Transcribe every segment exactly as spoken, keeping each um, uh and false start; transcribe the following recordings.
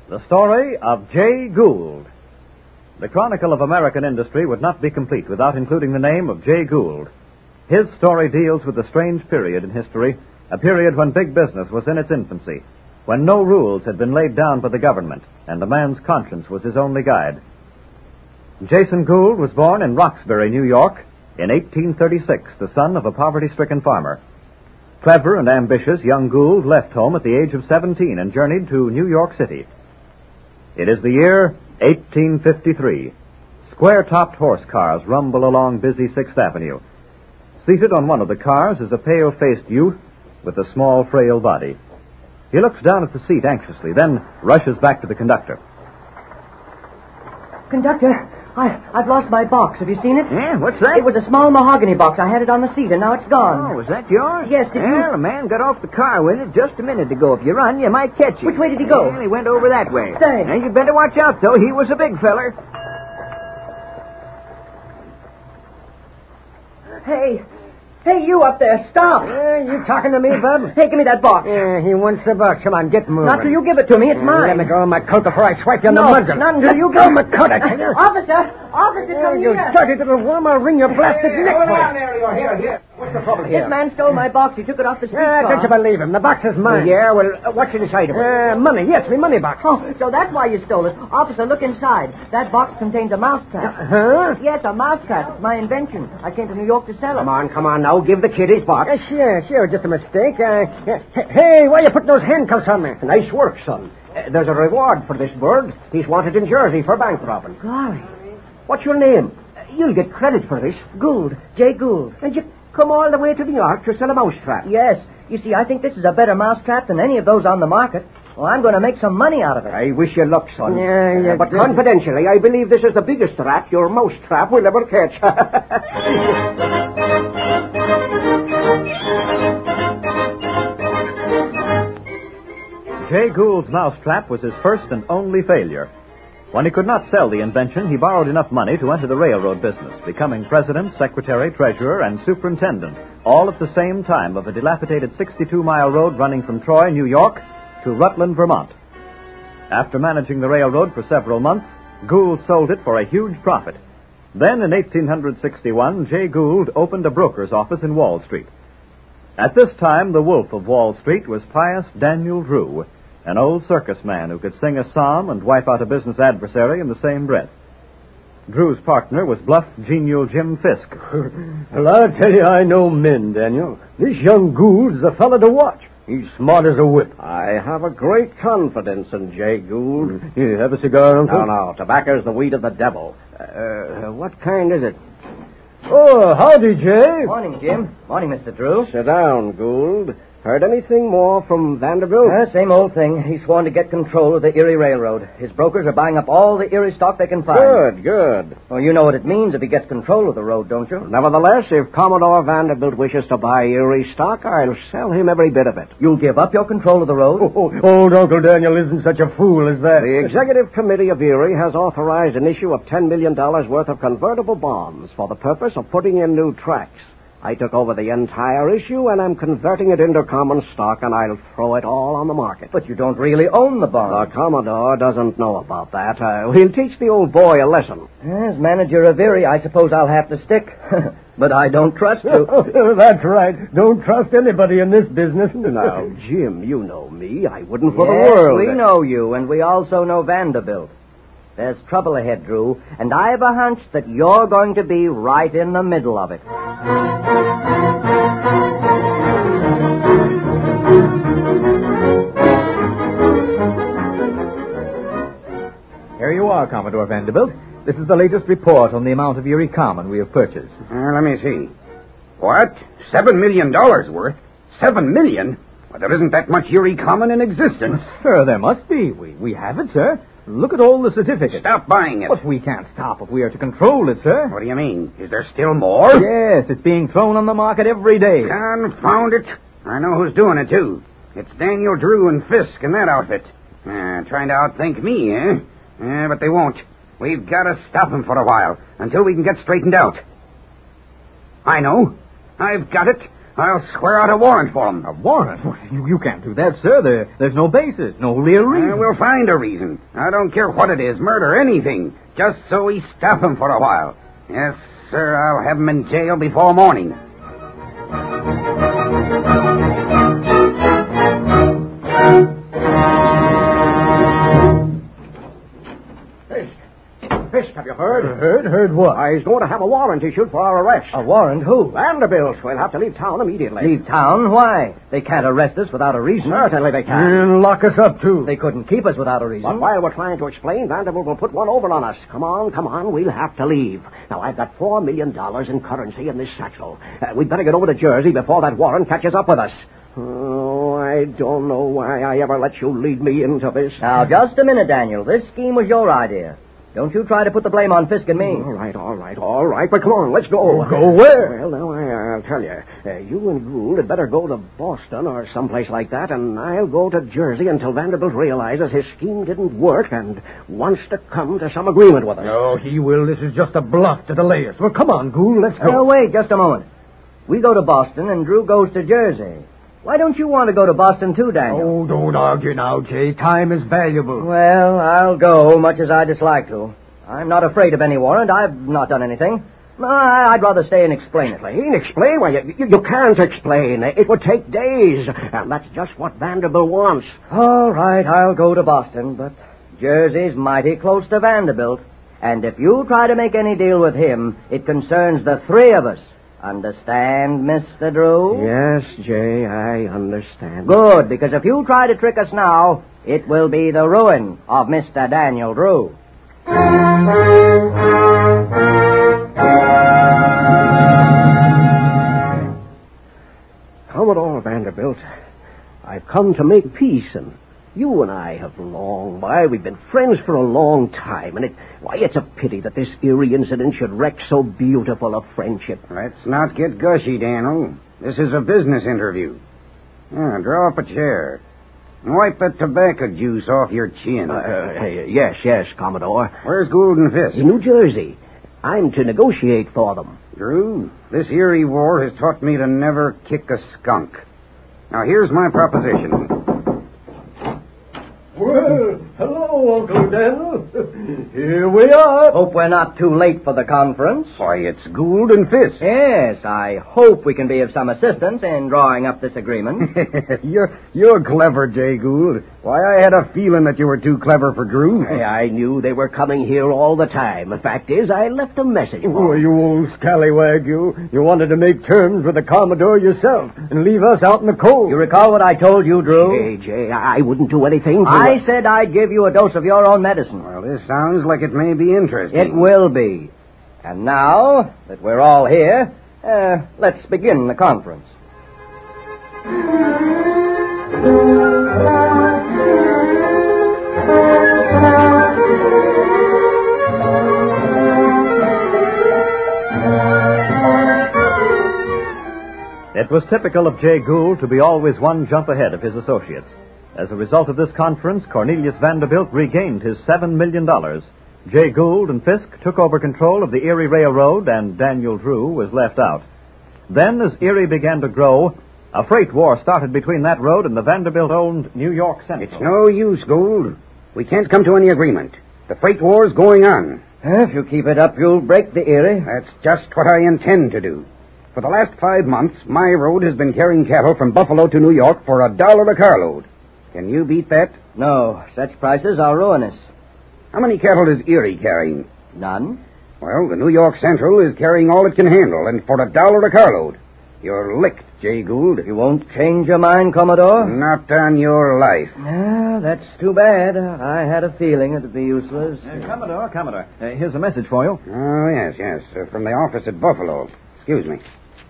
The story of Jay Gould. The chronicle of American industry would not be complete without including the name of Jay Gould. His story deals with a strange period in history, a period when big business was in its infancy, when no rules had been laid down by the government, and a man's conscience was his only guide. Jason Gould was born in Roxbury, New York, in eighteen thirty-six, the son of a poverty-stricken farmer. Clever and ambitious, young Gould left home at the age of seventeen and journeyed to New York City. It is the year eighteen fifty-three. Square-topped horse cars rumble along busy Sixth Avenue. Seated on one of the cars is a pale-faced youth with a small, frail body. He looks down at the seat anxiously, then rushes back to the conductor. Conductor, I, I've lost my box. Have you seen it? Yeah, what's that? It was a small mahogany box. I had it on the seat, and now it's gone. Oh, was that yours? Yes, did you? Well, a man got off the car with it just a minute ago. If you run, you might catch him. Which way did he go? Well, he went over that way. Thanks. Now, you better watch out, though. He was a big feller. Hey, hey, you up there, stop. Uh, you talking to me, bub? Hey, give me that box. Yeah, he wants the box. Come on, get moving. Not till you give it to me. It's Uh, mine. Let me go on my coat before I swipe you in no, the muzzle. not until you Go, give my coat, I tell you. Officer, officer, Oh, come you here. dirty little worm, I'll wring your plastic neck Hold for on you. there, you're here, here. What's the trouble here? This man stole my box. He took it off the street Ah, car. don't you believe him? The box is mine. Yeah, well, uh, what's inside of it? Uh, money, yes, me money box. Oh, so that's why you stole it. Officer, look inside. That box contains a mousetrap. Huh? Yes, a mousetrap. It's my invention. I came to New York to sell it. Come on, come on now. Give the kid his box. Uh, sure, sure, just a mistake. Uh, uh, hey, why you putting those handcuffs on me? Nice work, son. Uh, there's a reward for this bird. He's wanted in Jersey for bank robbing. Golly. What's your name? Uh, you'll get credit for this. Gould. Jay Gould. And you come all the way to New York to sell a mousetrap. Yes. You see, I think this is a better mousetrap than any of those on the market. Well, I'm going to make some money out of it. I wish you luck, son. Yeah, yeah, Uh, but yeah. confidentially, I believe this is the biggest rat your mousetrap will ever catch. Jay Gould's mousetrap was his first and only failure. When he could not sell the invention, he borrowed enough money to enter the railroad business, becoming president, secretary, treasurer, and superintendent, all at the same time of a dilapidated sixty-two mile road running from Troy, New York, to Rutland, Vermont. After managing the railroad for several months, Gould sold it for a huge profit. Then, in eighteen sixty-one, Jay Gould opened a broker's office in Wall Street. At this time, the wolf of Wall Street was Pius Daniel Drew, an old circus man who could sing a psalm and wipe out a business adversary in the same breath. Drew's partner was bluff, genial Jim Fisk. Well, I'll tell you, I know men, Daniel. This young Gould's a fella to watch. He's smart as a whip. I have a great confidence in Jay Gould. You have a cigar, Uncle? No, no. Tobacco's the weed of the devil. Uh, what kind is it? Oh, howdy, Jay. Morning, Jim. Morning, Mister Drew. Sit down, Gould. Heard anything more from Vanderbilt? Uh, same old thing. He's sworn to get control of the Erie Railroad. His brokers are buying up all the Erie stock they can find. Good, good. Well, you know what it means if he gets control of the road, don't you? Nevertheless, if Commodore Vanderbilt wishes to buy Erie stock, I'll sell him every bit of it. You'll give up your control of the road? Oh, old Uncle Daniel isn't such a fool as that. The Executive Committee of Erie has authorized an issue of ten million dollars worth of convertible bonds for the purpose of putting in new tracks. I took over the entire issue, and I'm converting it into common stock, and I'll throw it all on the market. But you don't really own the bond. The Commodore doesn't know about that. Uh, he'll teach the old boy a lesson. As manager of Erie, I suppose I'll have to stick. But I don't trust you. That's right. Don't trust anybody in this business. Now, Jim, you know me. I wouldn't for Yes, the world. we know you, and we also know Vanderbilt. There's trouble ahead, Drew, and I have a hunch that you're going to be right in the middle of it. Here you are, Commodore Vanderbilt. This is the latest report on the amount of Erie Common we have purchased. Uh, let me see. What? Seven million dollars worth? Seven million? Well, there isn't that much Erie Common in existence. Sir, there must be. We, we have it, sir. Look at all the certificates. Stop buying it. But we can't stop if we are to control it, sir. What do you mean? Is there still more? Yes, it's being thrown on the market every day. Confound it. I know who's doing it, too. It's Daniel Drew and Fisk and that outfit. Uh, trying to outthink me, eh? Uh, but they won't. We've got to stop them for a while, until we can get straightened out. I know. I've got it. I'll swear out a warrant for him. A warrant? You, you can't do that, sir. There, there's no basis, no real reason. Uh, we'll find a reason. I don't care what it is, murder, anything, just so we stop him for a while. Yes, sir, I'll have him in jail before morning. Fisk, have you heard? Heard? Heard what? Uh, he's going to have a warrant issued for our arrest. A warrant? Who? Vanderbilt. We'll have to leave town immediately. Leave town? Why? They can't arrest us without a reason. Certainly they can. And lock us up, too. They couldn't keep us without a reason. But while we're trying to explain, Vanderbilt will put one over on us. Come on, come on. We'll have to leave. Now, I've got four million dollars in currency in this satchel. Uh, we'd better get over to Jersey before that warrant catches up with us. Oh, I don't know why I ever let you lead me into this. Now, just a minute, Daniel. This scheme was your idea. Don't you try to put the blame on Fisk and me. All right, all right, all right. But come on, let's go. Go where? Well, now, I, I'll tell you. Uh, you and Gould had better go to Boston or someplace like that, and I'll go to Jersey until Vanderbilt realizes his scheme didn't work and wants to come to some agreement with us. No, he will. This is just a bluff to delay us. Well, come on, Gould, let's go. Oh, wait, just a moment. We go to Boston, and Drew goes to Jersey. Why don't you want to go to Boston, too, Daniel? Oh, don't argue now, Jay. Time is valuable. Well, I'll go, much as I dislike to. I'm not afraid of any warrant. I've not done anything. I'd rather stay and explain it. Explain? Explain? Well, you, you, you can't explain. It would take days. And that's just what Vanderbilt wants. All right, I'll go to Boston, but Jersey's mighty close to Vanderbilt. And if you try to make any deal with him, it concerns the three of us. Understand, Mister Drew? Yes, Jay, I understand. Good, because if you try to trick us now, it will be the ruin of Mister Daniel Drew. Commodore Vanderbilt, I've come to make peace, and you and I have long, why, we've been friends for a long time, and it, why, it's a pity that this Erie incident should wreck so beautiful a friendship. Let's not get gushy, Daniel. This is a business interview. Yeah, draw up a chair. And wipe that tobacco juice off your chin. Uh, uh, yes, yes, Commodore. Where's Gould and Fisk? In New Jersey. I'm to negotiate for them. Drew, this Erie war has taught me to never kick a skunk. Now, here's my proposition. Well, hello, Uncle Daniel. Here we are. Hope we're not too late for the conference. Why, it's Gould and Fisk. Yes, I hope we can be of some assistance in drawing up this agreement. you're you're clever, Jay Gould. Why, I had a feeling that you were too clever for Drew. Hey, I knew they were coming here all the time. The fact is, I left a message for Oh, you old scallywag, you. You wanted to make terms with the Commodore yourself and leave us out in the cold. You recall what I told you, Drew? Hey, Jay, I I wouldn't do anything to... I said I'd give you a dose of your own medicine. Well, this sounds like it may be interesting. It will be. And now that we're all here, uh, let's begin the conference. It was typical of Jay Gould to be always one jump ahead of his associates. As a result of this conference, Cornelius Vanderbilt regained his seven million dollars. Jay Gould and Fisk took over control of the Erie Railroad, and Daniel Drew was left out. Then, as Erie began to grow, a freight war started between that road and the Vanderbilt-owned New York Central. It's no use, Gould. We can't come to any agreement. The freight war's going on. If you keep it up, you'll break the Erie. That's just what I intend to do. For the last five months, my road has been carrying cattle from Buffalo to New York for a dollar a carload. Can you beat that? No, such prices are ruinous. How many cattle is Erie carrying? None. Well, the New York Central is carrying all it can handle, and for a dollar a carload. You're licked, Jay Gould. You won't change your mind, Commodore? Not on your life. Ah, that's too bad. I had a feeling it'd be useless. Uh, Commodore, Commodore, uh, here's a message for you. Oh, yes, yes, uh, from the office at Buffalo. Excuse me.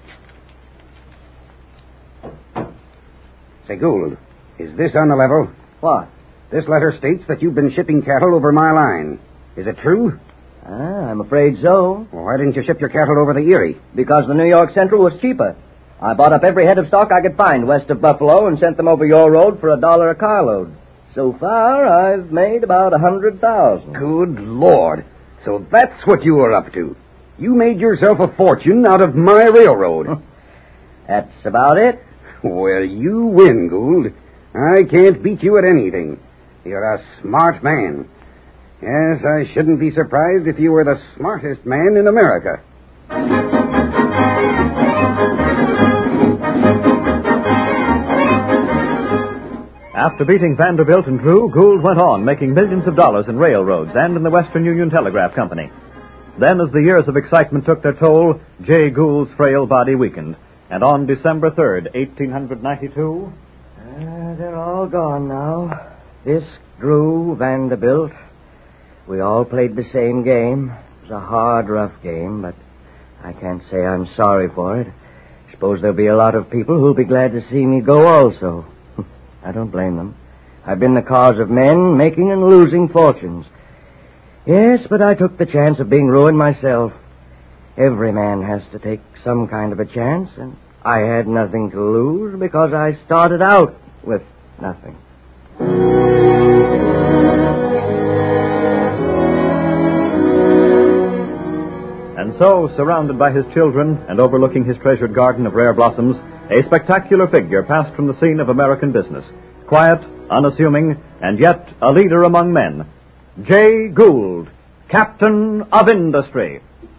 Say, Gould, is this on the level? What? This letter states that you've been shipping cattle over my line. Is it true? Ah, I'm afraid so. Well, why didn't you ship your cattle over the Erie? Because the New York Central was cheaper. I bought up every head of stock I could find west of Buffalo and sent them over your road for a dollar a carload. So far, I've made about a hundred thousand. Good Lord. So that's what you were up to. You made yourself a fortune out of my railroad. That's about it. Well, you win, Gould. I can't beat you at anything. You're a smart man. Yes, I shouldn't be surprised if you were the smartest man in America. After beating Vanderbilt and Drew, Gould went on making millions of dollars in railroads and in the Western Union Telegraph Company. Then, as the years of excitement took their toll, Jay Gould's frail body weakened. And on December third, eighteen ninety-two... Uh, they're all gone now. Fisk, Drew, Vanderbilt. We all played the same game. It was a hard, rough game, but I can't say I'm sorry for it. I suppose there'll be a lot of people who'll be glad to see me go also. I don't blame them. I've been the cause of men making and losing fortunes. Yes, but I took the chance of being ruined myself. Every man has to take some kind of a chance, and I had nothing to lose because I started out with nothing. And so, surrounded by his children and overlooking his treasured garden of rare blossoms, a spectacular figure passed from the scene of American business. Quiet, unassuming, and yet a leader among men. Jay Gould, Captain of Industry.